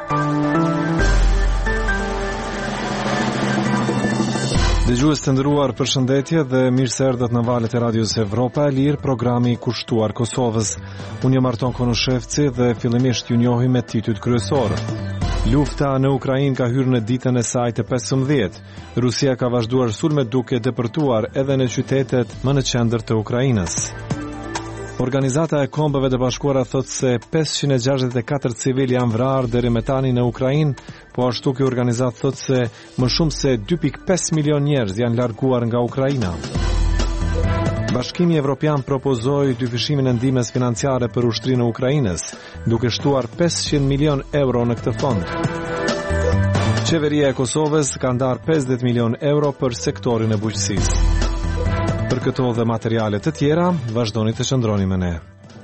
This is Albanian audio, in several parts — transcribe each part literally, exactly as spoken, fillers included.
Dëgjues të nderuar, përshëndetje dhe mirë se erdhët në valët e Radios Evropa e Lirë, programi i kushtuar Kosovës. Unë jam Arton Konushevci dhe fillimisht ju njohim me titujt kryesor. Lufta në Ukrainë ka hyrë në ditën e saj të pesëmbëdhjetë. Rusia ka vazhduar sulmet duke depërtuar edhe në qytetet më në qendër të Ukrainës. Organizata e Kombeve të Bashkuara thotë se pesëqind e gjashtëdhjetë e katër civil janë vrarë deri më tani në Ukrainë, po ashtu kjo organizatë thotë se më shumë se dy pikë pesë milion njerëz janë larguar nga Ukraina. Bashkimi Evropian propozoi dyfishimin e ndihmës financiare për ushtrinë e Ukrainës, duke shtuar pesëqind milion euro në këtë fond. Qeveria e Kosovës ka ndarë pesëdhjetë milion euro për sektorin e bujqësisë. Për këto dhe materiale të tjera, vazhdoni të qëndroni me ne.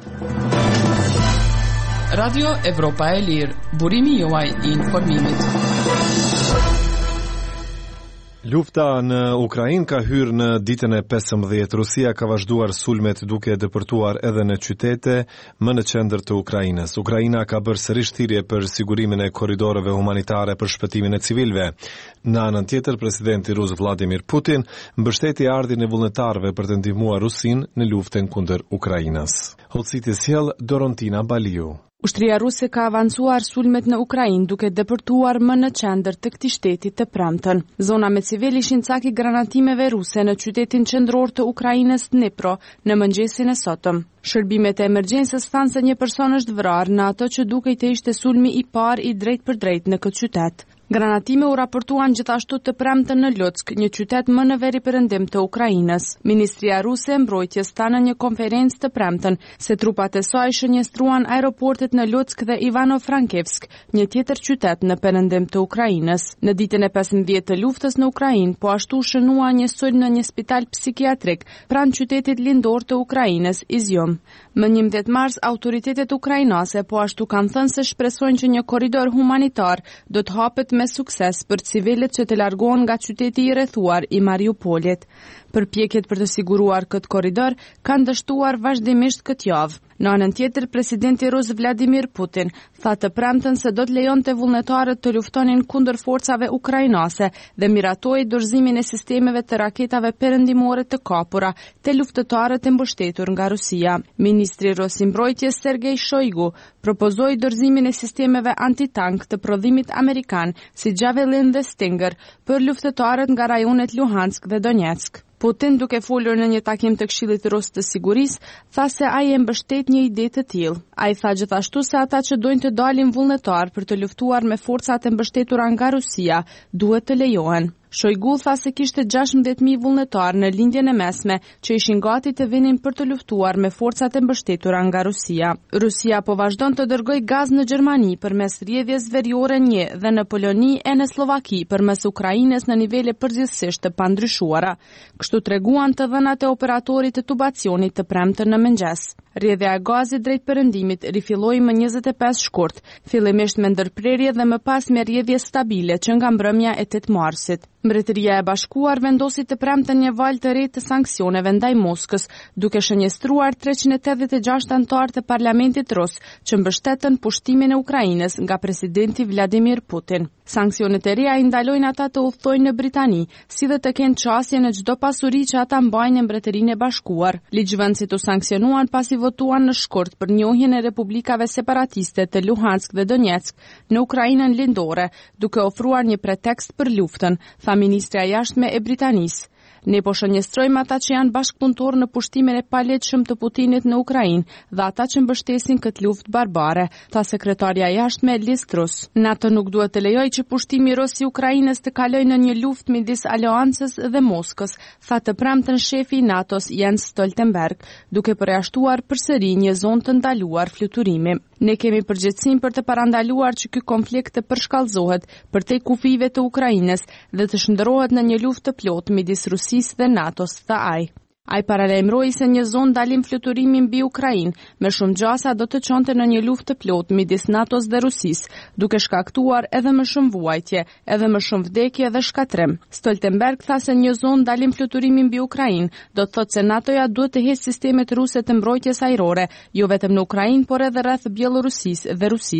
Radio Evropa e Lirë, burimi juaj i informimit. Lufta në Ukrainë ka hyrë në ditën e pesëmbëdhjetë. Rusia ka vazhduar sulmet duke depërtuar edhe në qytete më në qendër të Ukrainës. Ukraina ka bërë sërish thirrje për sigurimin e korridoreve humanitare për shpëtimin e civilëve. Në anën tjetër, presidenti rus Vladimir Putin mbështeti ardhin e vullnetarëve për të ndihmuar Rusinë në luftën kundër Ukrainës. Hoxhiti sjell Dorontina Baliu. Ushtria ruse ka avancuar sulmet në Ukrainë duke depërtuar më në qendër të këtij shteti të premten. Zona me civil ishin cak i granatimeve ruse në qytetin qendror të Ukrainës Dnipro në mëngjesin e sotëm. Shërbimet e emergjencës thanë se një person është vrarë në ato që dukej të ishte sulmi i parë i drejt për drejt në këtë qytet. Granatime u raportuan gjithashtu të premten në Lutsk, një qytet më në veri perëndim të Ukrainës. Ministria ruse e mbrojtjes tha në një konferencë të premten se trupat e saj shënjestruan aeroportet në Lutsk dhe Ivano-Frankivsk, një tjetër qytet në perëndim të Ukrainës. Në ditën e pesëmbëdhjetë të luftës në Ukrainë, po ashtu shënua një sulm në një spital psikiatrik pranë qytetit lindor të Ukrainës, Izium. Më njëmbëdhjetë mars, autoritetet ukrainase po ashtu kanë thënë se shpresojnë që një korridor humanitar do të hapet me sukses për civilët që të largohen nga qyteti i rrethuar i Mariupolit. Përpjekjet për të siguruar këtë korridor kanë dështuar vazhdimisht këtë javë. Në anën tjetër, presidenti rus Vladimir Putin tha të premten se do të lejonte vullnetarët të luftonin kundër forcave ukrainase dhe miratoi dorëzimin e sistemeve të raketave perëndimore të kapura te luftëtarët e mbështetur nga Rusia. Ministri rus i mbrojtjes Sergei Shoigu propozoi dorëzimin e sistemeve antitank të prodhimit amerikan si Javelin dhe Stinger për luftëtarët nga rajonet Luhansk dhe Donetsk. Putin, duke folur në një takim të Këshillit Rus të Sigurisë, tha se ai e mbështet një ide të tillë. Ai tha gjithashtu se ata që dojnë të dalin vullnetar për të luftuar me forcat e mbështetura nga Rusia, duhet të lejohen. Shoigu tha se kishte gjashtëdhjetë mijë vullnetar në lindjen e mesme që ishin gati të vinin për të luftuar me forcat e mbështetura nga Rusia. Rusia po vazhdon të dërgoj gaz në Gjermani përmes rrjedhjes veriore një dhe në Poloni e në Slovaki përmes Ukrainës në nivele përgjithsisht të pandryshuara. Kështu treguan të dhënat e operatorit të tubacionit të premten në mëngjes. Rrjedhja e gazit drejt perëndimit rifilloi më njëzet e pesë shkurt, fillimisht me ndërprerje dhe më pas me rrjedhje stabile që nga mbrëmja e tetë marsit. Mbretëria e Bashkuar vendosi të premten një valë të re të sanksioneve ndaj Moskës, duke shënjestruar treqind e tetëdhjetë e gjashtë anëtar të parlamentit rus që mbështetën pushtimin e Ukrainës nga presidenti Vladimir Putin. Sanksionet e reja i ndalojnë ata të udhtojnë në Britani, si dhe të kenë qasje në çdo pasuri që ata mbajnë në Mbretërinë e Bashkuar. Ligjvënësit u sanksionuan pasi votuan në shkurt për njohjen e republikave separatiste të Luhansk dhe Donetsk në Ukrainën lindore, duke ofruar një pretekst për luftën, tha ministra e jashtme e Britanisë. Ne po shënjestrojmë ata që janë bashkëpunëtor në pushtimin e palegjshëm të Putinit në Ukrainë dhe ata që mbështesin këtë luftë barbare, tha sekretarja e jashtme Liz Truss. NATO nuk duhet të lejojë që pushtimi rus i Ukrainës të kalojë në një luftë midis aleancës dhe Moskës, tha të premten shefi i NATO-s Jens Stoltenberg, duke përjashtuar përsëri një zonë të ndaluar fluturimi. Ne kemi përgjegjësinë për të parandaluar që ky konflikt të përshkallëzohet përtej kufive të Ukrainës dhe të shndërrohet në një luftë të plotë midis Rusisë dhe NATO-s, tha ai. Ai paralajmëroi se një zonë ndalim fluturimi mbi Ukrainë me shumë gjasa do të çonte në një luftë të plotë midis NATO-s dhe Rusisë, duke shkaktuar edhe më shumë vuajtje, edhe më shumë vdekje dhe shkatrim. Stoltenberg tha se një zonë ndalim fluturimi mbi Ukrainë do të thotë se NATO-ja duhet të heqë sistemet ruse të mbrojtjes ajrore, jo vetëm në Ukrainë, por edhe rreth Bielorusisë dhe Rusisë.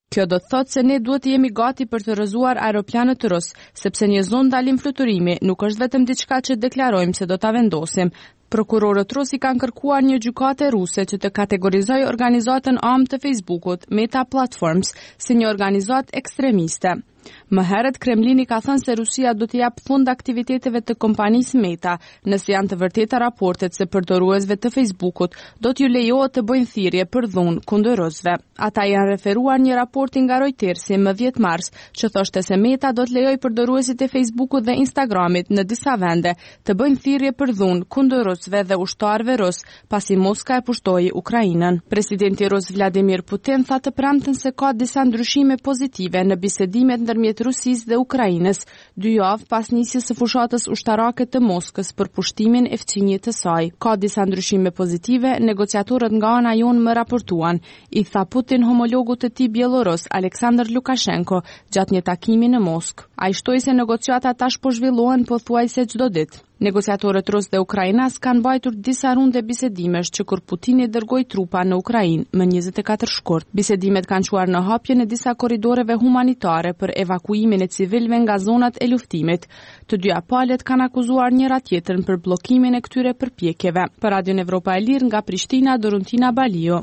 Kjo do të thotë se ne duhet të jemi gati për të rrëzuar aeroplanët rus, sepse një zonë ndalim fluturimi nuk është vetëm diçka që deklarojmë se do ta vendosim. Prokurorët rus i kanë kërkuar një gjykate ruse që të kategorizojë organizatën A M të Facebookut, Meta Platforms, si një organizatë ekstremiste. Më herët Kremlini ka thënë se Rusia do të jap fund aktiviteteve të kompanisë Meta, nëse janë të vërteta raportet se përdoruesve të Facebookut do t'ju lejohet të bëjnë thirrje për dhunë kundër rusëve. Ata janë referuar një raporti nga Reuters më dhjetë mars, që thoshte se Meta do të lejojë përdoruesit e Facebookut dhe Instagramit në disa vende të bëjnë thirrje për dhunë kundër rusëve dhe ushtarëve rus, pasi Moska e pushtoi Ukrainën. Presidenti rus Vladimir Putin tha të premten se ka disa ndryshime pozitive në bisedimet ndërmjet Rusisë dhe Ukrainës, dy javë pas nisjes së fushatës ushtarake të Moskës për pushtimin e fqinjit të saj. Ka disa ndryshime pozitive, negociatorët nga ana jonë më raportuan, i tha Putin homologut të tij bielorus Aleksandr Lukashenko gjatë një takimi në Moskë. Ai shtoi se negociatat tash po zhvillohen pothuajse çdo ditë. Negociatorët rus dhe ukrainas kanë mbajtur disa runde bisedimesh që kur Putini dërgoi trupa në Ukrainë më njëzet e katër shkurt. Bisedimet kanë çuar në hapjen e disa korridoreve humanitare për evakuimin e civilëve nga zonat e luftimit. Të dyja palët kanë akuzuar njëra tjetrën për bllokimin e këtyre përpjekjeve. Për Radion Evropa e Lirë nga Prishtina, Doruntina Balio.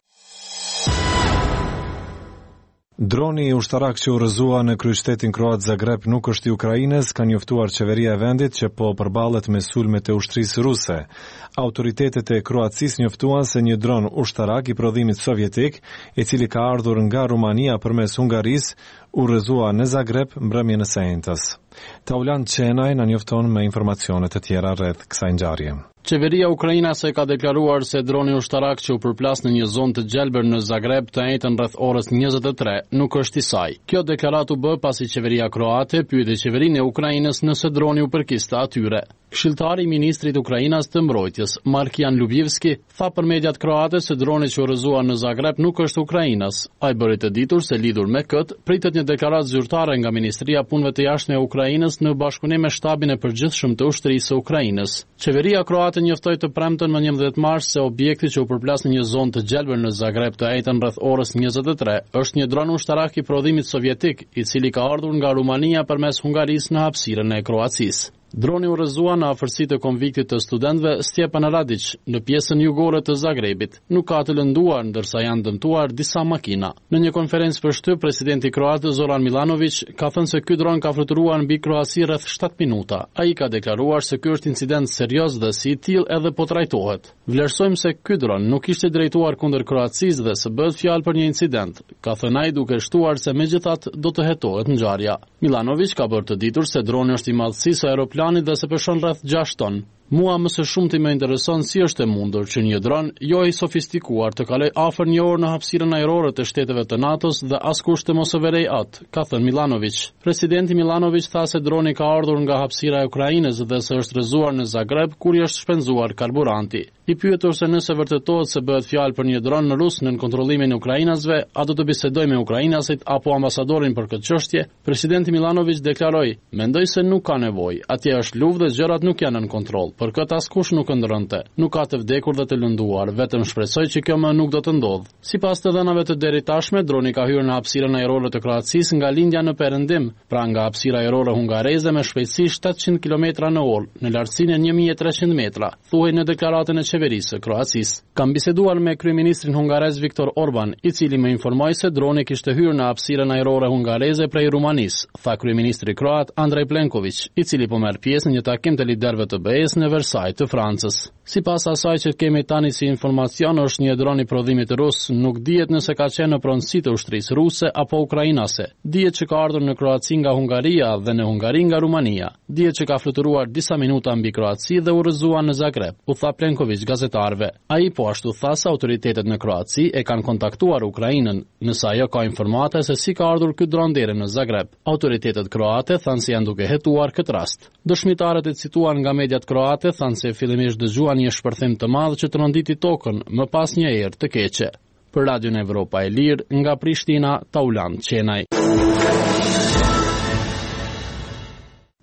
Droni ushtarak që u rrëzua në kryeqytetin kroat Zagreb nuk është i Ukrainës, ka njoftuar qeveria e vendit që po përballet me sulmet e ushtrisë ruse. Autoritetet e Kroacisë njoftuan se një dron ushtarak i prodhimit sovjetik, i cili ka ardhur nga Rumania përmes Hungarisë, u rrëzua në Zagreb mbrëmjen e së njëjtës. Taulan Çenaj na njofton me informacione të tjera rreth kësaj ngjarje. Qeveria ukrainase ka deklaruar se droni ushtarak që u përplas në një zonë të gjelbër në Zagreb të njëjtën rreth orës njëzet e tre nuk është i saj. Kjo deklaratë u bë pasi qeveria kroate pyeti qeverinë e Ukrainës nëse droni u përkiste atyre. Këshilltari i ministrit Ukrainas të mbrojtjes, Markian Lubjevski, tha për mediat kroate se droni që u rrëzua në Zagreb nuk është Ukrainas. Ai bëri të ditur se lidhur me këtë, pritet një deklaratë zyrtare nga Ministria e Punëve të Jashtme e Ukrainës në bashkëpunim me shtabin e përgjithshëm të ushtrisë së Ukrainës. Qeveria kroate njoftoi të premten më njëmbëdhjetë mars se objekti që u përplas në një zonë të gjelbër në Zagreb të njëjtën rreth orës njëzet e tre është një dron ushtarak i prodhimit sovjetik, i cili ka ardhur nga Rumania përmes Hungarisë në hapësirën e Kroacisë. Droni u rrëzua në afërsi të konviktit të studentëve Stjepan Radić në pjesën jugore të Zagrebit. Nuk ka të lënduar, ndërsa janë dëmtuar disa makina. Në një konferencë për shtyp, presidenti kroat Zoran Milanović ka thënë se ky dron ka fluturuar mbi Kroaci rreth shtatë minuta. Ai ka deklaruar se ky është incident serioz dhe si i tillë edhe po trajtohet. Vlerësojmë se ky dron nuk ishte drejtuar kundër Kroacisë dhe se bëhet fjalë për një incident, ka thënë ai duke shtuar se megjithatë do të hetohet ngjarja. Milanović ka bërë të ditur se droni është i madhësisë aeroplanit dhe se peshon rreth gjashtë ton. Mua më së shumti më intereson si është e mundur që një dron jo i sofistikuar të kaloj afër një orë në hapësirën ajrore të shteteve të NATO-s dhe askush të mos e verej atë, ka thënë Milanović. Presidenti Milanović tha se droni ka ardhur nga hapësira e Ukrainës dhe se është rrëzuar në Zagreb kur i është shpenzuar karburanti. I pyetur se nëse vërtetohet se bëhet fjalë për një dron rus në kontrollimin e ukrainasve, a do të bisedojë me ukrainasit apo ambasadorin për këtë çështje, presidenti Milanović deklaroi: "Mendoj se nuk ka nevojë. Atje është luftë dhe gjërat nuk janë në kontroll. Për këtë askush nuk ndronte. Nuk ka të vdekur dhe të lënduar, vetëm shpresoj që kjo më nuk do të ndodhë." Sipas të dhënave të deri tashme, droni ka hyrë në hapësirën ajrore të Kroacisë nga lindja në perëndim, pra nga hapësira ajrore hungareze me shpejtësi shtatëqind kilometra në orë, në lartësinë e një mijë e treqind metra, thuhej në deklaratën e qeverisë së Kroacisë. Kam biseduar me kryeministrin hungarez Viktor Orban, i cili më informoi se droni kishte hyrë në hapësirën ajrore hungareze prej Rumanisë, tha kryeministri kroat Andrej Plenković, i cili po merr pjesë në një takim të liderëve të B E-s në Versailles të Francës. Sipas asaj që kemi tani si informacion, është një dron i prodhimit rus, nuk dihet nëse ka qenë në pronësi të ushtrisë ruse apo ukrainase. Dihet që ka ardhur në Kroaci nga Hungaria dhe në Hungari nga Rumania. Dihet që ka fluturuar disa minuta mbi Kroaci dhe u rrëzua në Zagreb, u tha Plenković gazetarëve. Ai po ashtu tha se autoritetet në Kroaci e kanë kontaktuar Ukrainën, nëse ajo ka informata se si ka ardhur ky dron deri në Zagreb. Autoritetet kroate thanë se janë duke hetuar këtë rast. Dëshmitarët e cituar nga mediat kroate thanë se fillimisht dëgjuan një shpërthim të madh që tronditi tokën, më pas një erë të keqe. Për Radion Evropa e Lirë, nga Prishtina, Taulan Çenaj.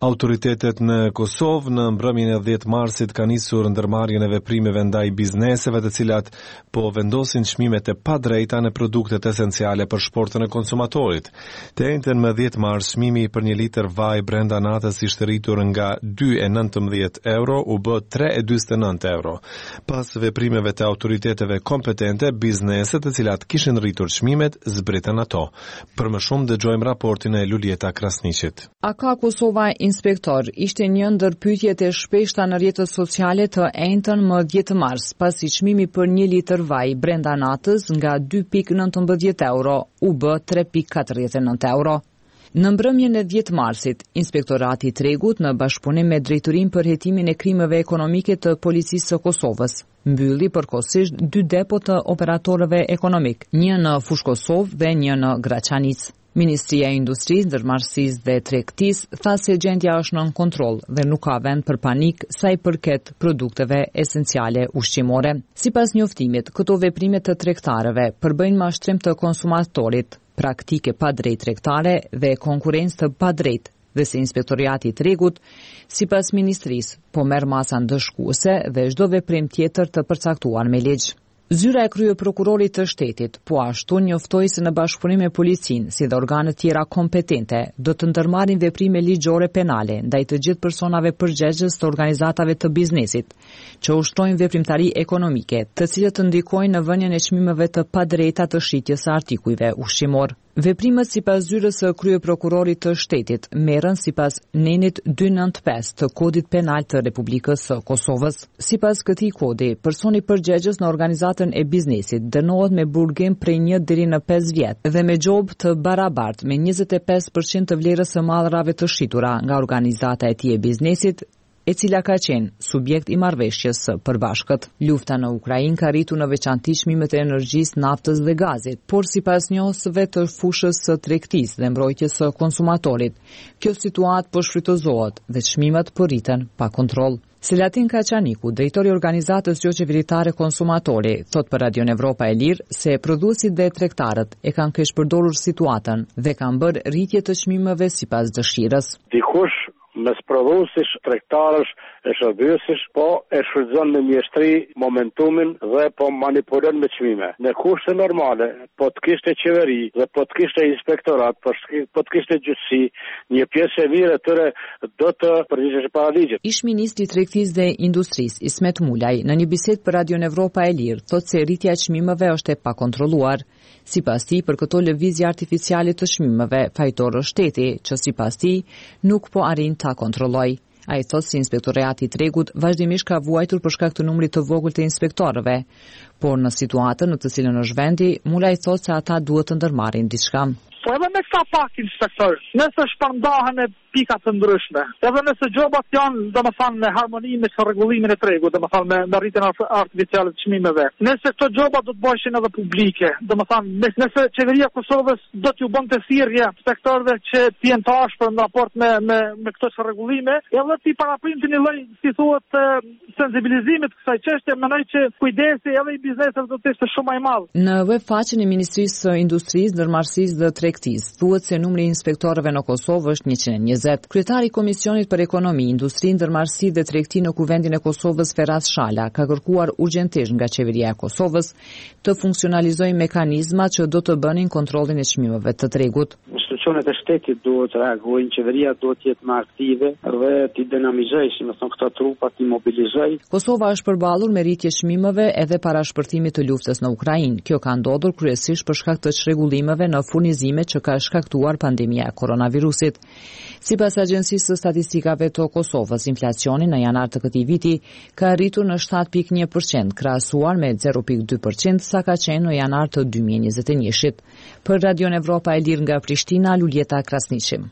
Autoritetet në Kosovë në mbrëmjen e dhjetë marsit ka nisur ndërmarrjen e veprimeve ndaj bizneseve të cilat po vendosin çmimet e padrejta në produktet esenciale për shportën e konsumatorit. Të njëjtën më dhjetë mars çmimi për një litër vaj brenda natës ishte rritur nga dy e nëntëmbëdhjetë euro u bë tre e dyqindë e nëntë euro. Pas veprimeve të autoriteteve kompetente, bizneset të cilat kishin rritur çmimet zbritën ato. Për më shumë dëgjojmë raportin e Lulieta Krasniqit. A ka Kosova inspektor ishte një ndër pyetjet e shpeshta në rrjetet sociale të njëjtën më dhjetë mars, pasi çmimi për një litër vaj brenda natës nga dy e nëntëmbëdhjetë euro u bë tre e katërdhjetë e nëntë euro. Në mbrëmjen e dhjetë marsit, Inspektorati i Tregut në bashkëpunim me Drejtorinë për hetimin e krimeve ekonomike të Policisë së Kosovës mbylli përkohësisht dy depo të operatorëve ekonomik, një në Fushë Kosovë dhe një në Graçanic. Ministria e Industrisë, Ndërmarrësisë dhe Tregtisë tha se gjendja është nën kontroll dhe nuk ka vend për panik sa i përket produkteve esenciale ushqimore. Sipas njoftimit, këto veprime të tregtarëve përbëjnë mashtrim të konsumatorit, praktike pa drejt tregtare dhe konkurrencë të padrejtë, dhe se Inspektoriati i Tregut, sipas ministrisë, po merr masa ndëshkuese dhe çdo veprim tjetër të përcaktuar me ligj. Zyra e krye prokurorit të shtetit, po ashtu njoftoi se në bashkëpunim me policinë, si dhe organet tjera kompetente, do të ndërmarrin veprime ligjore penale ndaj të gjithë personave përgjegjës të organizatave të biznesit, që ushtrojnë veprimtari ekonomike, të cilët të ndikojnë në vënien e çmimeve të padrejta të shitjes së artikujve ushqimor. Veprimet sipas zyrës së krye prokurorit të shtetit merren sipas nenit dyqindë e nëntëdhjetë e pesë të Kodit Penal të Republikës së Kosovës. Sipas këtij kodi, personi përgjegjës në organizatën e biznesit dënohet me burgim prej një deri në pesë vjet dhe me gjobë të barabartë me njëzet e pesë përqind të vlerës së mallrave të shitura nga organizata e tij e biznesit, e cila ka qenë subjekt i marrëveshjes së përbashkët. Lufta në Ukrainë ka rritur në veçantë çmimet e energjisë, naftës dhe gazit, por sipas njohësve të fushës së tregtisë dhe mbrojtjes së konsumatorit, kjo situatë po shfrytëzohet dhe çmimet po rriten pa kontroll. Selatin Kaçaniku, drejtori i organizatës jo qeveritare Konsumatori, thot për Radion Evropa e Lirë se prodhuesit dhe tregtarët e kanë keq përdorur situatën dhe kanë bërë rritje të çmimeve sipas dëshirës. Dikush mes prodhuesish, tregtarësh, e shërbësish, po e shfrytëzon në mjeshtri momentumin dhe po manipulon me çmime. Në kushte normale, po të kishte qeveri dhe po të kishte inspektorat, po, po të kishte gjyqësi, një pjesë e mirë e tyre do të përgjigjesh para ligjit. Ish ministri i Tregtisë dhe Industrisë, Ismet Mulaj, në një bisedë për Radion Evropa e Lirë, thotë se rritja e çmimeve është e pakontrolluar. Sipas tij, për këto lëvizje artificiale të çmimeve, fajtorë shteti, që sipas tij nuk po arrin ta kontrolloj. Ai thotë se Inspektorati i Tregut vazhdimisht ka vuajtur për shkak të numrit të vogël të inspektorëve, por në situatën në të cilën është vendi, Mulaj thotë se ata duhet të ndërmarrin diçka. Po edhe me këta pak inspektor, nëse shpërndahen e pikat të ndryshme, edhe nëse gjobat janë, do më thanë, me harmoni me rregullimin e tregut, do më thanë, me, me rritjen artificiale të çmimeve. Nëse këto gjoba do të bëheshin edhe publike, do më thanë, nëse qeveria e Kosovës do t'ju bënte thirrje inspektorëve që të jenë të ashpër në raport me me me këto rregullime, edhe ti paraprinti një lloj, si thuhet, sensibilizimit kësaj çështje, mendoj që kujdesi edhe i bizneseve do të ishte shumë më i madh. Në webfaqen e Ministrisë së Industrisë, Ndërmarrësisë dhe Tregtisë thuhet se numri i inspektorëve në Kosovë është njëqind e njëzet. Kryetari i Komisionit për Ekonomi, Industri, Ndërmarrësi dhe Tregti në Kuvendin e Kosovës, Ferhat Shala, ka kërkuar urgjentisht nga qeveria e Kosovës të funksionalizojë mekanizmat që do të bënin kontrollin e çmimeve të tregut. Institucionet e shtetit duhet të reagojnë, qeveria duhet të jetë më aktive dhe të dinamizojë, si më thon këto trupa, të mobilizojë. Kosova është përballur me rritje çmimeve edhe para shpërtimit të luftës në Ukrainë. Kjo ka ndodhur kryesisht për shkak të çrregullimeve në furnizime që ka shkaktuar pandemia e koronavirusit. Sipas Agjencisë së Statistikave të Kosovës, inflacioni në janar të këtij viti ka rritur në shtatë pikë një përqind, krahasuar me zero pikë dy përqind sa ka qenë në janar të dy mijë e njëzet e një-shit. Për Radion Evropa e Lirë nga Prishtina, Lulieta Krasniqi.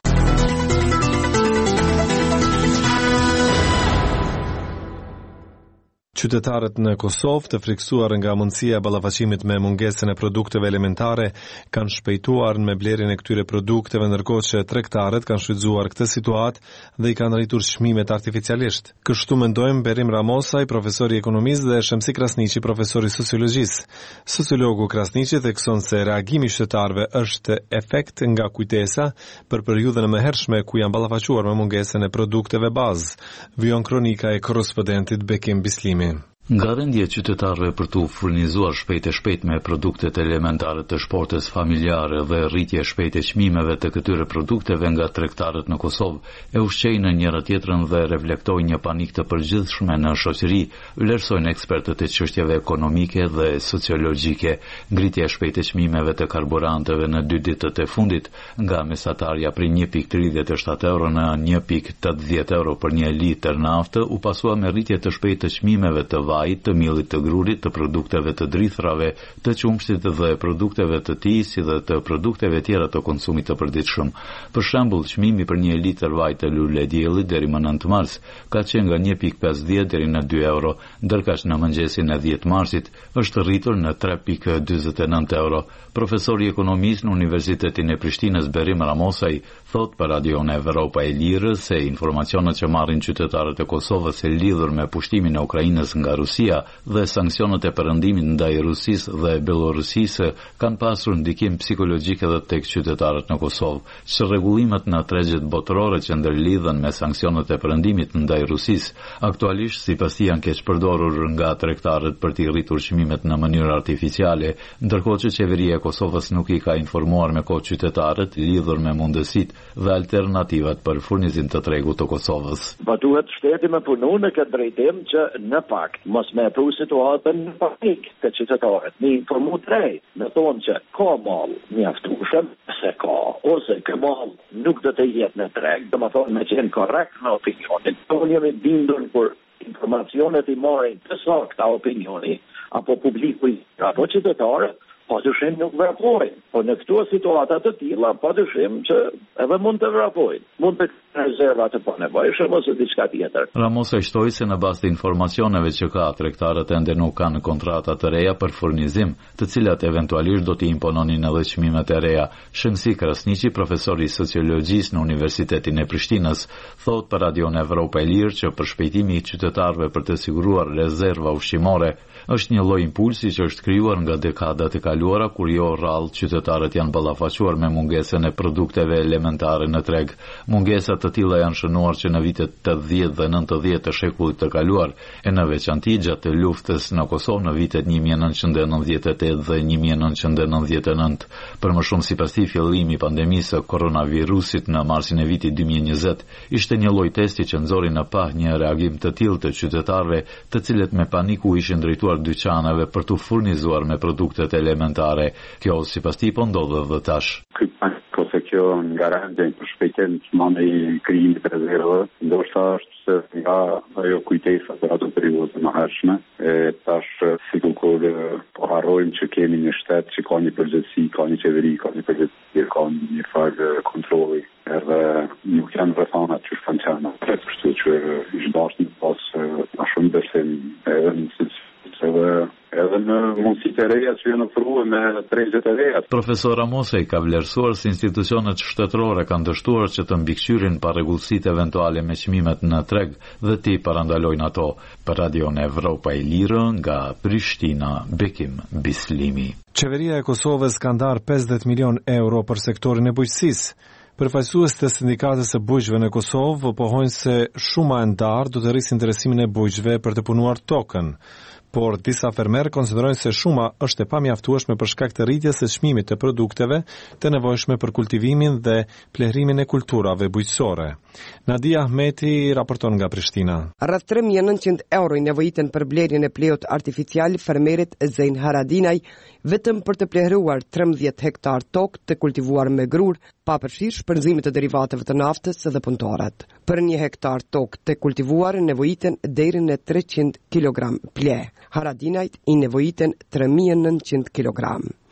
Qytetarët në Kosovë, të friksuar nga mundësia e ballafaqimit me mungesën e produkteve elementare, kanë shpejtuar me blerjen e këtyre produkteve, ndërkohë që tregtarët kanë shfrytzuar këtë situatë dhe i kanë rritur çmimet artificialisht. Kështu mendojmë Berim Ramosaj, profesori i ekonomisë, dhe Shemsi Krasniqi, profesori i sociologjisë. Sociologu Krasniqi thekson se reagimi i qytetarëve është efekt nga kujtesa për periudhën e mëhershme ku janë ballafaquar me mungesën e produkteve bazë. Vjon kronika e korrespondentit Bekim Bislimi. Nga rendje qytetarëve për të furnizuar shpejt e shpejt me produktet elementare të shportës familjare dhe rritje shpejt e çmimeve të këtyre produkteve nga tregtarët në Kosovë, e ushqejnë në njëra tjetrën dhe reflektojnë një panik të përgjithshme në shoqëri, vlerësojnë ekspertët e çështjeve ekonomike dhe sociologjike. Ngritja e shpejt e çmimeve të karburanteve në dy ditët e fundit, nga mesatarja prej një pikë tridhjetë e shtatë euro në një pikë tetëdhjetë euro për një litër naftë, u pasua me rritje të shpejtë të çmimeve të të miellit të grurit, të produkteve të drithrave, të qumshtit dhe produkteve të tij, si dhe të produkteve tjera të konsumit të përditshëm. Për shembull, çmimi për një litër vaj të lule dielli deri më nëntë mars ka qenë nga një pikë pesëdhjetë deri në dy euro, ndërkaq në mëngjesin e dhjetë marsit është rritur në tre pikë dyzet e nëntë euro. Profesori i ekonomisë në Universitetin e Prishtinës Berim Ramosaj thot për Radion Evropa e Lirë se informacionet që marrin qytetarët e Kosovës e lidhur me pushtimin e Ukrainës nga Rusia dhe sanksionet e perëndimit ndaj Rusisë dhe Belorusisë kanë pasur ndikim psikologjik edhe tek qytetarët në Kosovë. Çrregullimet në tregjet botërore që ndërlidhen me sanksionet e perëndimit ndaj Rusisë aktualisht sipas tij janë keq përdorur nga tregtarët për të rritur çmimet në mënyrë artificiale, ndërkohë që qeveria e Kosovës nuk i ka informuar me kohë qytetarët lidhur me mundësitë dhe alternativat për furnizim të tregut të Kosovës. Po duhet shteti me punu në këtë drejtim që në fakt mos me pru situatën në panik të qytetarët, me informu drejt, me thonë që ka mall mjaftueshëm, se ka, ose kë mall nuk do të jetë në treg, do të thonë me qenë korrekt në opinionin. Unë jam i bindur për informacionet i marrin të sakta opinioni, apo publiku, apo qytetarët, pa dyshim nuk vrapojnë. Po në këto situata të tilla, pa dyshim që edhe mund të vrapojnë. Mund të kenë rezerva të panevojshme ose diçka tjetër. Ramos e shtoi se në bazë të informacioneve që ka, tregtarët ende nuk kanë kontrata të reja për furnizim, të cilat eventualisht do të impononin edhe çmimet e reja. Shemsi Krasniqi, profesori i sociologjisë në Universitetin e Prishtinës, thot për Radion Evropa e Lirë që për shpejtimi i qytetarëve për të siguruar rezerva ushqimore është një lloj impulsi që është krijuar nga dekadat e kaluara kur jo rrallë qytetarët janë ballafaquar me mungesën e produkteve elementare në treg. Mungesa të tilla janë shënuar që në vitet tetëdhjetë dhe nëntëdhjetë të shekullit të kaluar, e në veçanti gjatë luftës në Kosovë në vitet një mijë e nëntëqind e nëntëdhjetë e tetë dhe një mijë e nëntëqind e nëntëdhjetë e nëntë. Për më shumë sipas tij fillimi i pandemisë së koronavirusit në marsin e vitit dy mijë e njëzet ishte një lloj testi që nxori në pah një reagim të tillë të qytetarëve, të cilët me paniku ishin drejtuar dyqaneve për të furnizuar me produktet elementare. Kjo sipas tij po ndodh edhe tash. Ky panik ose kjo garantje për shpejtën të i krijimit të rezervave, ndoshta është se nga ajo kujtesa për ato periudhë të mëhershme, e tash sikur kur po harrojmë që kemi një shtet që ka një përgjegjësi, ka një qeveri, ka një përgjegjësi, ka një farë kontrolli, edhe nuk janë rrethana që funksionojnë. Kështu që ish dashni pas më shumë besim edhe në edhe edhe në mundësitë e reja që janë ofruar me tregjet e reja. Profesor Ramosaj ka vlerësuar se institucionet shtetërore kanë dështuar që të mbikëqyrin parregullsitë eventuale me çmimet në treg dhe ti parandalojnë ato. Për Radion Evropa e Lirë nga Prishtina, Bekim Bislimi. Qeveria e Kosovës ka ndarë pesëdhjetë milion euro për sektorin e bujqësisë. Përfaqësues të sindikatës së bujqëve në Kosovë pohojnë se shuma e ndarë do të rrisë interesimin e bujqëve për të punuar tokën. Por disa fermerë konsiderojnë se shuma është e pamjaftueshme për shkak të rritjes së çmimit të produkteve të nevojshme për kultivimin dhe plehrimin e kulturave bujqësore. Nadia Ahmeti raporton nga Prishtina. Rreth tre mijë e nëntëqind euro i nevojiten për blerjen e pleut artificial fermerit Zein Haradinaj vetëm për të plehruar trembëdhjetë hektar tokë të kultivuar me grur, pa përfshirë shpërnzimet të derivateve të naftës dhe punëtorët. Për një hektar tokë të kultivuar nevojiten deri në treqind kilogram ple. Haradinajt i nevojiten tre mijë e nëntëqind kilogram.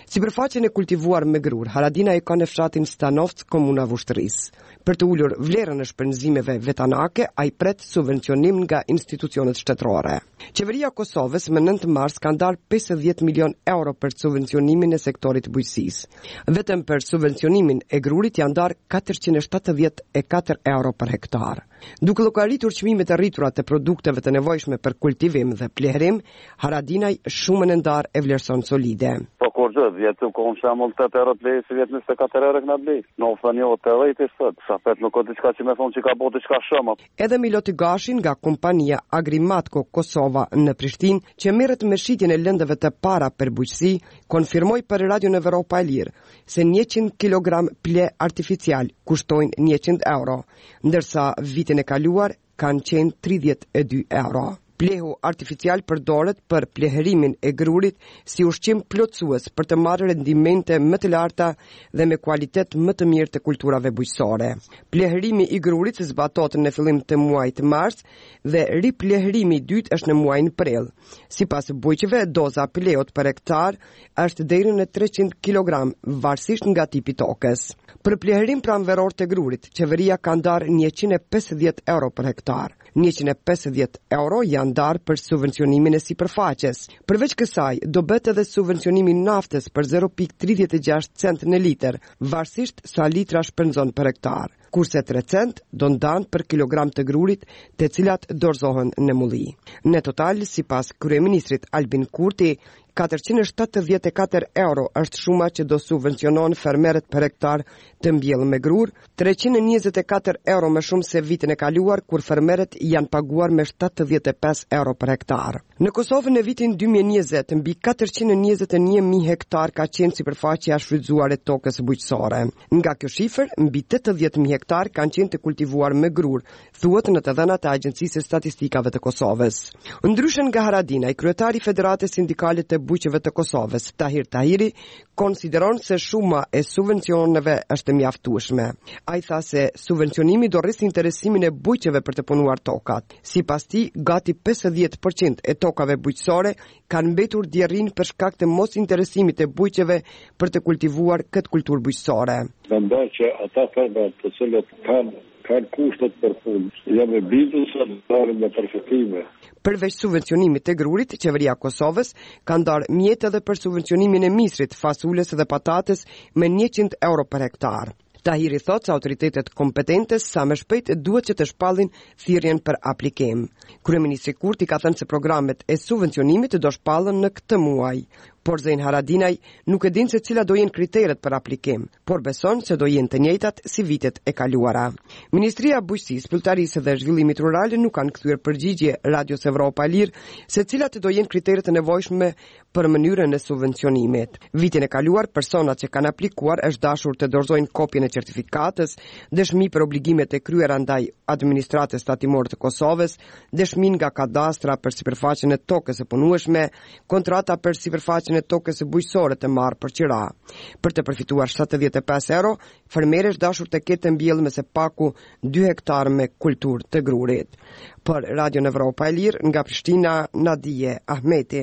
Sipërfaqen e kultivuar me grur, Haradina e ka në fshatin Stanovc, komuna Vushtëris. Për të ulur vlerën e shpenzimeve vetanake, ai pret subvencionim nga institucionet shtetërore. Qeveria e Kosovës më nëntë mars ka ndarë pesëdhjetë milion euro për subvencionimin e sektorit bujqësisë. Vetëm për subvencionimin e grurit janë ndarë katërqind e shtatëdhjetë e katër euro për hektar. Duke llogaritur çmimet e rritura të produkteve të nevojshme për kultivim dhe pleherim, Haradinaj shumën e ndarë e vlerëson solide. Po kur gjë, vjetë ku unë shamull tetë euro të lejë, si vjetë njëzet e katër euro këna të lejë. Në ofta një të dhejtë i sëtë, sa petë nuk o diçka që me thonë që ka bo diçka shumë. Edhe Miloti Gashin nga kompania Agrimatko Kosova në Prishtinë, që merret me shitjen e lëndëve të para për bujqësi, konfirmoi për Radion Evropa e Lirë se njëqind kilogram ple artificial kushtojnë njëqind euro, ndërsa vitin e kaluar kanë qenë tridhjetë e dy euro. Plehu artificial përdoret për pleherimin e grurit si ushqim plotësues për të marrë rendimente më të larta dhe me kualitet më të mirë të kulturave bujqësore. Pleherimi i grurit zbatohet në fillim të muajit mars dhe ripleherimi i dytë është në muajin prill. Sipas bujqëve, doza pleut për hektar është deri në treqind kilogram, varësisht nga tipi tokës. Për pleherim pranveror të grurit, qeveria ka ndarë njëqind e pesëdhjetë euro për hektar. njëqind e pesëdhjetë euro janë ndarë për subvencionimin e sipërfaqes. Përveç kësaj, do bëhet edhe subvencionimi i naftës për zero pikë tridhjetë e gjashtë cent në litër, varësisht sa litra shpenzon për hektar. Kurse tre cent do ndanë për kilogram të grurit, të cilat dorëzohen në mulli. Në total, sipas kryeministrit Albin Kurti, katërqind e shtatëdhjetë e katër euro është shuma që do subvencionon fermerët për hektar të mbjellë me grur, treqind e njëzet e katër euro më shumë se vitin e kaluar, kur fermerët janë paguar me shtatëdhjetë e pesë euro për hektar. Në Kosovë në vitin dy mijë e njëzet, mbi katërqind e njëzet e një mijë hektar ka qenë sipërfaqja shfrytzuar e tokës bujqësore. Nga kjo shifër, mbi tetëdhjetë mijë hektar kanë qenë të kultivuar me grur, thuhet në të dhënat e Agjencisë së Statistikave të Kosovës. Ndryshe nga Haradinaj, kryetari i Federatës Sindikale të Bujqeve të Kosovës, Tahir Tahiri, konsideron se shuma e subvencioneve është mjaftueshme. Ai tha se subvencionimi do rrisë interesimin e bujqeve për të punuar tokat. Sipas tij, gati pesëdhjetë përqind e tokave bujqësore kanë mbetur djerrin për shkak të mos interesimit e bujqeve për të kultivuar këtë kulturë bujqësore. Mendoj që ata fermer të cilët kanë kanë kushtet për punë, jam e bindur se dalin me përfitime. Përveç subvencionimit të grurit, qeveria e Kosovës ka ndarë mjetë edhe për subvencionimin e misrit, fasulës dhe patates me njëqind euro për hektar. Tahiri thot se autoritetet kompetente sa më shpejt duhet që të shpallin thirrjen për aplikim. Kryeministri Kurti ka thënë se programet e subvencionimit do shpallen në këtë muaj. Por Zein Haradinaj nuk e din se cila do jenë kriteret për aplikim, por beson se do jenë të njëjtat si vitet e kaluara. Ministria e Bujqësisë, Pilltarisë dhe Zhvillimit Rural nuk kanë kthyer përgjigje Radios Evropa e Lirë se cilat do jenë kriteret e nevojshme për mënyrën e subvencionimit. Vitin e kaluar, personat që kanë aplikuar është dashur të dorëzojnë kopjen e certifikatës, dëshmi për obligimet e kryera ndaj administratës tatimore të Kosovës, dëshmi nga kadastra për sipërfaqen e tokës së punueshme, kontrata për sipërfaqen e tokës së bujqësore të marrë për qira. Për të përfituar shtatëdhjetë e pesë euro, fermerë është dashur të ketë mbjellë me së paku dy hektar me kulturë të grurit. Për Radion Evropa e Lirë, nga Prishtina, Nadije Ahmeti.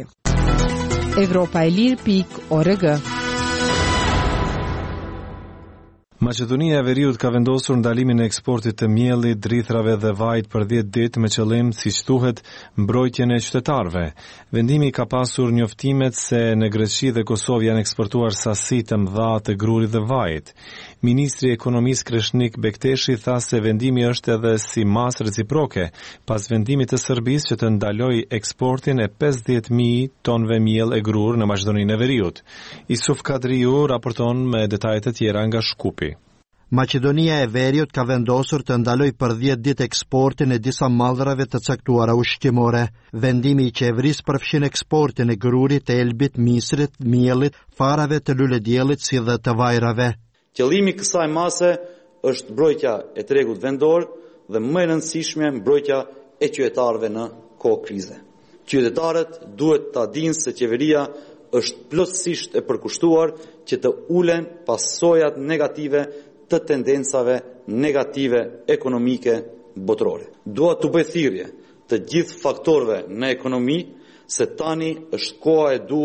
Evropa e Lirë pikë org. Maqedonia e Veriut ka vendosur ndalimin e eksportit të miellit, drithrave dhe vajit për dhjetë ditë me qëllim, siç thuhet, mbrojtjen e qytetarëve. Vendimi ka pasur njoftimet se në Greqi dhe Kosovë janë eksportuar sasi të mëdha të grurit dhe vajit. Ministri i Ekonomisë Kreshnik Bekteshi tha se vendimi është edhe si mas reciproke pas vendimit të Serbisë që të ndaloj eksportin e pesëdhjetë mijë tonëve miell e grur në Maqedoninë e Veriut. Isuf Kadriu raporton me detajet e tjera nga Shkupi. Maqedonia e Veriut ka vendosur të ndaloj për dhjetë ditë eksportin e disa mallrave të caktuara ushqimore. Vendimi i qeverisë përfshin eksportin e grurit, të elbit, misrit, miellit, farave të lulediellit si dhe të vajrave. Qëllimi i kësaj mase është mbrojtja e tregut vendor dhe më e rëndësishme mbrojtja e qytetarëve në kohë krize. Qytetarët duhet ta dinë se qeveria është plotësisht e përkushtuar që të ulen pasojat negative të tendencave negative ekonomike botërore. Dua të bëj thirrje të gjithë faktorëve në ekonomi se tani është koha e dur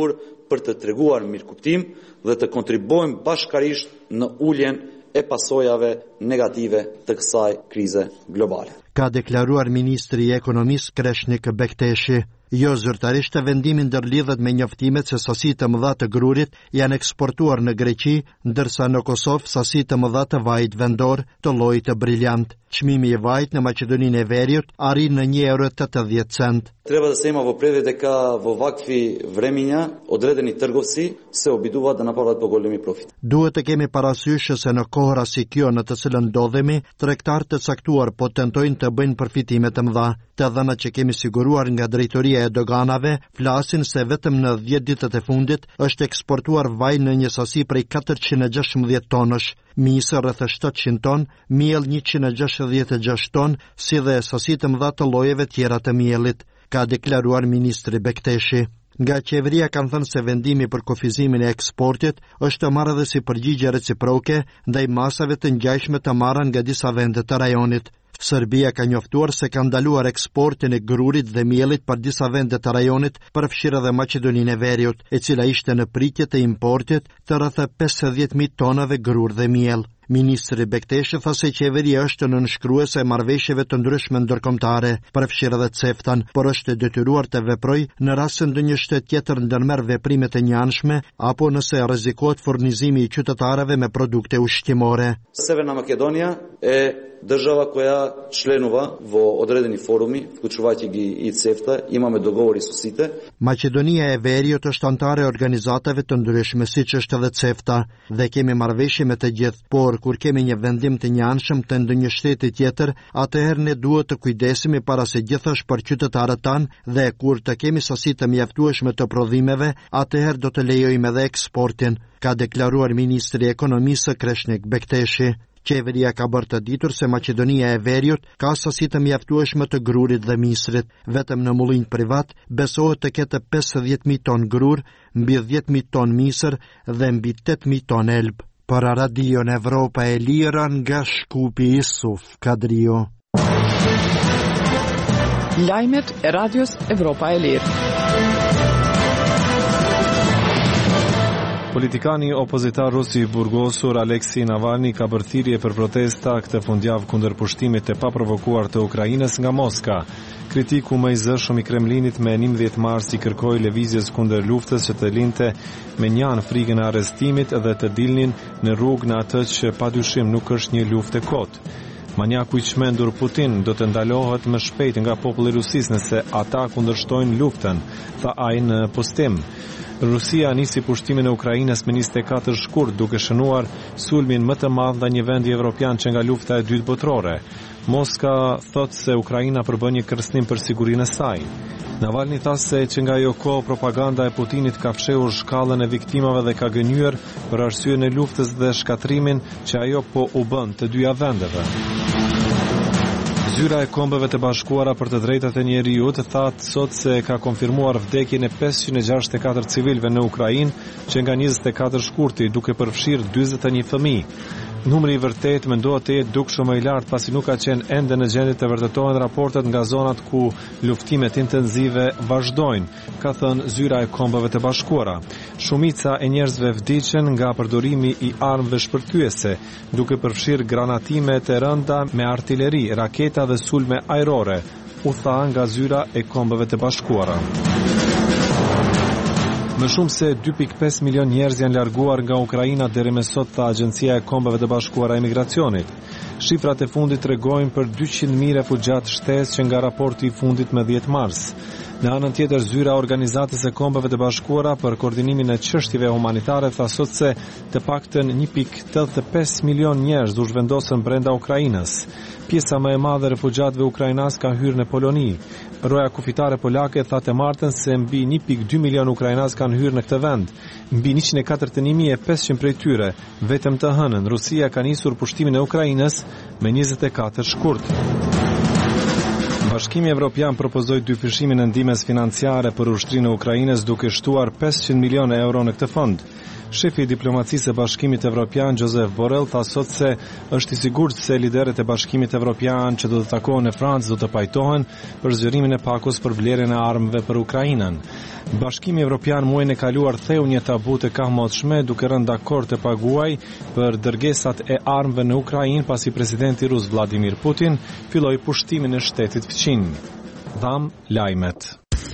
për të treguar mirëkuptim dhe të kontribuojmë bashkarisht në uljen e pasojave negative të kësaj krize globale. Ka deklaruar Ministri i Ekonomisë Kreshnik Bekteshi. Jo zyrtarisht të vendimi ndërlidhet me njoftimet se sasi të mëdha të grurit janë eksportuar në Greqi, ndërsa në Kosovë sasi të mëdha të vajit vendor të llojit të briljant. Çmimi i vajit në Maqedoninë e Veriut arrin në një euro tetëdhjetë cent. Treba da se ima vo predvede ka vo vakfi vreminja odredeni trgovci se obiduva da napravat pogolemi profit. Duhet të kemi parasysh se në kohëra si kjo në të cilën ndodhemi, tregtarët të caktuar po tentojnë të bëjnë përfitime të mëdha. Të dhënat që kemi siguruar nga drejtoria e doganave flasin se vetëm në dhjetë ditët e fundit është eksportuar vaj në një sasi prej katërqind e gjashtëmbëdhjetë tonësh, misë rreth shtatëqind ton, miell njëqind e gjashtëdhjetë e gjashtë ton, si dhe sasi të mëdha të llojeve tjera të miellit, ka deklaruar Ministri Bekteshi. Nga qeveria kanë thënë se vendimi për kufizimin e eksportit është të marrë dhe si përgjigje reciproke ndaj masave të ngjashme të marra nga disa vende të rajonit. Serbia ka njoftuar se ka ndaluar eksportin e grurit dhe miellit për disa vende të rajonit, përfshirë edhe Maqedoninë e Veriut, e cila ishte në pritje të importit të rreth pesëdhjetë mijë tonave grur dhe miell. Ministri Bekteshi tha se qeveria është nënshkruese e marrëveshjeve të ndryshme ndërkombëtare, përfshirë edhe CEFTA-n, por është e detyruar të veprojë në rast se ndonjë shtet tjetër ndërmerr veprime të njëanshme apo nëse rrezikohet furnizimi i qytetarëve me produkte ushqimore. Severna Makedonia e država koja členova vo odredeni forumi, vključujući i CEFTA, imamo dogovor i susite. Maqedonia e Veriut është antare e organizatave të ndryshme siç është edhe CEFTA dhe kemi marrëveshje me të gjithë, por kur kemi një vendim të njëanshëm të ndonjë shteti tjetër, atëherë ne duhet të kujdesemi para se gjithashtu për qytetarët tanë dhe kur të kemi sasi të mjaftueshme të prodhimeve, atëherë do të lejojmë edhe eksportin, ka deklaruar Ministri i Ekonomisë Kreshnik Bekteshi. Qeveria ka bërë të ditur se Maqedonia e Veriut ka sasi të mjaftueshme të grurit dhe misrit. Vetëm në mullinj privat besohet të ketë pesëdhjetë mijë ton grur, mbi dhjetë mijë ton misër dhe mbi tetë mijë ton elb. Për Radion Evropa e Lira nga Shkupi Isuf Kadrio. Lajmet e Radios Evropa e Lirë. Politikani opozitar rus i burgosur Aleksej Navalny ka bërë thirrje për protesta këtë fundjavë kundër pushtimit të paprovokuar të Ukrainës nga Moska. Kritiku më i zëshëm i Kremlinit me njëmbëdhjetë mars i kërkoi lëvizjes kundër luftës që të linte me njanë frikën e arrestimit dhe të dilnin në rrugë në atë që padyshim nuk është një luftë e kotë. Manjaku i çmendur Putin do të ndalohet më shpejt nga populli i Rusisë nëse ata kundërshtojnë luftën, tha ai në postim. Rusia nisi pushtimin e Ukrainës me njëzet e katër shkurt duke shënuar sulmin më të madh ndaj një vendi evropian që nga lufta e dytë botërore. Moska thot se Ukraina përbën një kërcënim për sigurinë e saj. Navalny tha se që nga ajo kohë propaganda e Putinit ka fshehur shkallën e viktimave dhe ka gënyer për arsyeën e luftës dhe shkatrimin që ajo po u bën të dyja vendeve. Zyra e Kombeve të Bashkuara për të drejtat e njeriut thatë sot se ka konfirmuar vdekjen e pesëqind e gjashtëdhjetë e katër civilëve në Ukrainë, që nga njëzet e katër shkurti duke përfshirë dyzet e një fëmijë. Numri i vërtet mendohet të jetë dukshëm më i lartë pasi nuk ka qenë ende në gjendje të vërtetohen raportet nga zonat ku luftimet intenzive vazhdojnë, ka thënë Zyra e Kombeve të Bashkuara. Shumica e njerëzve vdiqën nga përdorimi i armëve shpërthyese, duke përfshirë granatime të rënda me artilleri, raketa dhe sulme ajrore, u tha nga Zyra e Kombeve të Bashkuara. Më shumë se dy pikë pesë milion njerëz janë larguar nga Ukraina deri më sot, tha Agjencia e Kombeve të Bashkuara e Emigracionit. Shifrat e fundit tregojnë për dyqind mijë refugjat shtesë që nga raporti i fundit me dhjetë mars. Në anën tjetër, Zyra e Organizatës e Kombeve të Bashkuara për koordinimin e çështjeve humanitare tha sot se të paktën një pikë tetëdhjetë e pesë milion njerëz u zhvendosën brenda Ukrainës. Pjesa më e madhe e refugjatëve ukrainas ka hyrë në Poloni. Roja kufitare polake tha të martën se mbi një pikë dy milion ukrainas kanë hyrë në këtë vend. Mbi njëqind e katërdhjetë e një mijë e pesëqind prej tyre, vetëm të hënën, Rusia ka nisur pushtimin e Ukrainës me njëzet e katër shkurt. Bashkimi Evropian propozoi dyfishimin e ndihmës financiare për ushtrinë e Ukrainës duke shtuar pesëqind milion euro në këtë fond. Shefi i diplomacisë së Bashkimit Evropian Josep Borrell tha sot se është i sigurt se liderët e Bashkimit Evropian që do të takohen në Francë do të pajtohen për zgjerimin e pakos për blerjen e armëve për Ukrainën. Bashkimi Evropian muajin e kaluar theu një tabu të kahmotshme duke rënë dakord të paguaj për dërgesat e armëve në Ukrainë pasi presidenti rus Vladimir Putin filloi pushtimin e shtetit fqin. Dham lajmet.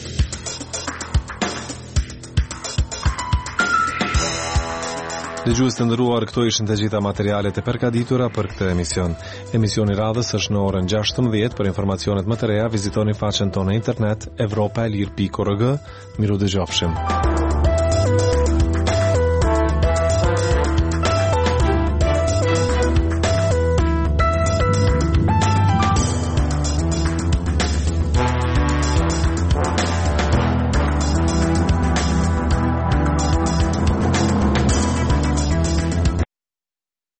Dëgjues të nderuar, këto ishin të gjitha materialet e përgatitura për këtë emision. Emisioni i radhës është në orën gjashtëmbëdhjetë. Për informacionet më të reja vizitoni faqen tonë në internet evropaelir pikë org. Miru dëgjofshim.